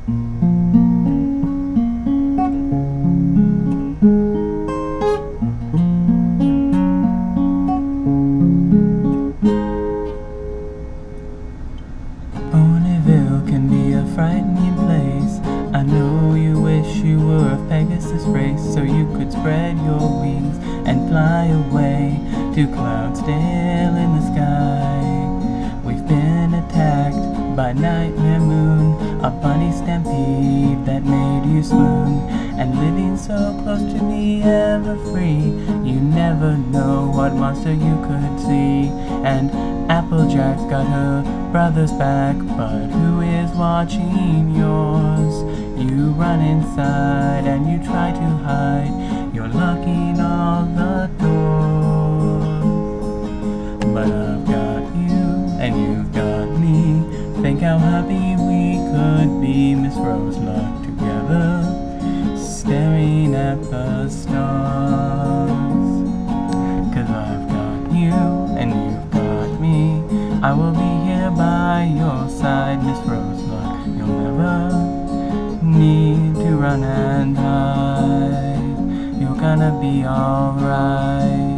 Ponyville can be a frightening place. I know you wish you were of Pegasus race, so you could spread your wings and fly away to clouds still in the sky. We've been attacked by Nightmare Moon, a bunny stampede that made you swoon. And living so close to me, ever free, you never know what monster you could see. And Applejack's got her brother's back, but who is watching yours? You run inside and you try to hide, you're locking all the doors. But I've got you and you've got me. Think how happy we could be, Miss Rose Luck, together, staring at the stars. 'Cause I've got you and you've got me. I will be here by your side, Miss Rose Luck. You'll never need to run and hide. You're gonna be alright.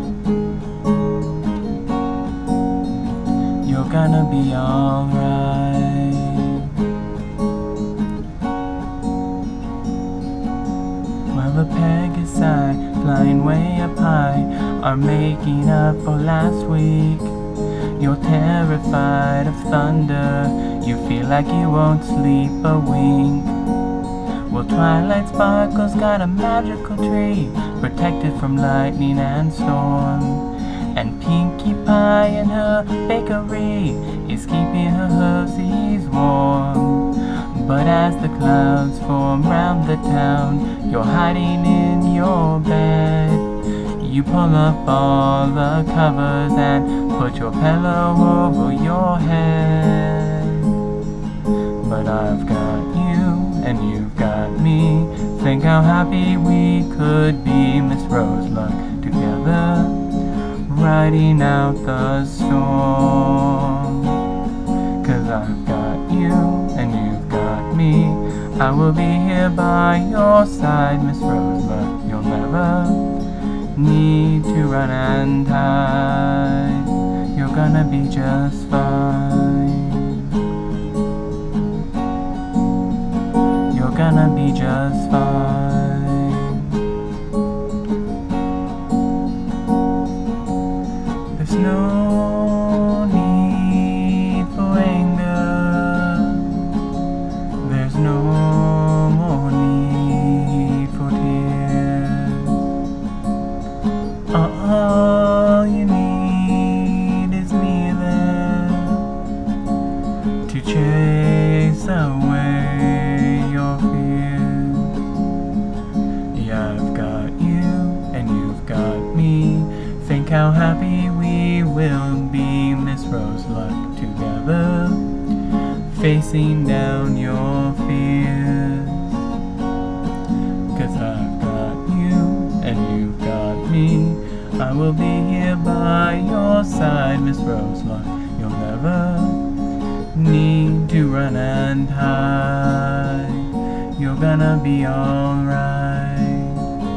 You're gonna be alright. Well, the Pegasi, flying way up high, are making up for last week. You're terrified of thunder, you feel like you won't sleep a wink. Well, Twilight Sparkle's got a magical tree, protected from lightning and storm. And Pinkie Pie in her bakery is keeping her hooves warm. But as the clouds form round the town, you're hiding in your bed. You pull up all the covers and put your pillow over your head. But I've got you and you've got me. Think how happy we could be, Miss Rose Luck, together, riding out the storm. 'Cause I've got you and you've got me. I will be here by your side, Miss Rose Luck. You'll never need to run and hide. You're gonna be just fine. You're gonna be just fine. There's no need for anger. There's no more need for tears. All you need is me there to chase away your fears. Yeah, I've got you and you've got me. Think how happy we will be, Miss Rose Luck, together, facing down your fears. 'Cause I've got you and you've got me. I will be here by your side, Miss Rose Luck. You'll never need to run and hide. You're gonna be alright.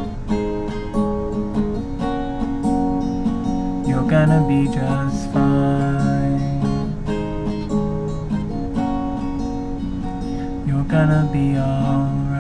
You're gonna be just fine. You're gonna be alright.